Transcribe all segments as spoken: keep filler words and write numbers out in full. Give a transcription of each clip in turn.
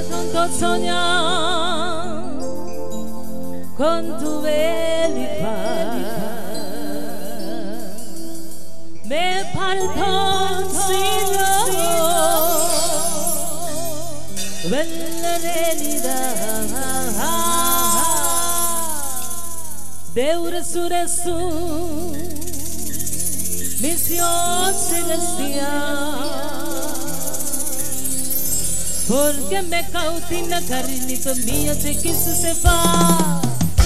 tanto soñar con tu belleza. Me paltoncillo bella realidad de un resurrección misión celestial. Porque me cautina carnito mío te quise separar.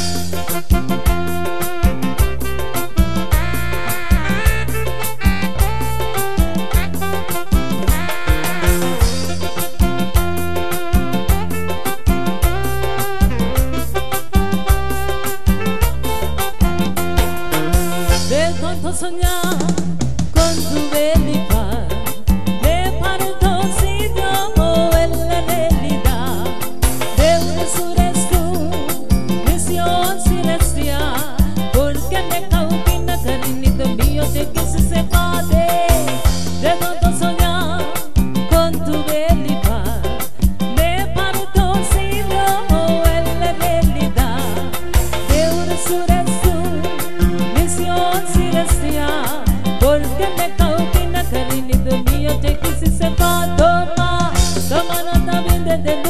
De tanto soñar con tu belleza me parto sitio en la realidad de un resurrección misión celestial. Porque me cautina carnito mío te quise separar. De tanto soñar con tu belleza me parto sitio en la realidad de un resurrección misión celestial. Porque me cautina carnito mío te quise separar. Toma, toma nota bien de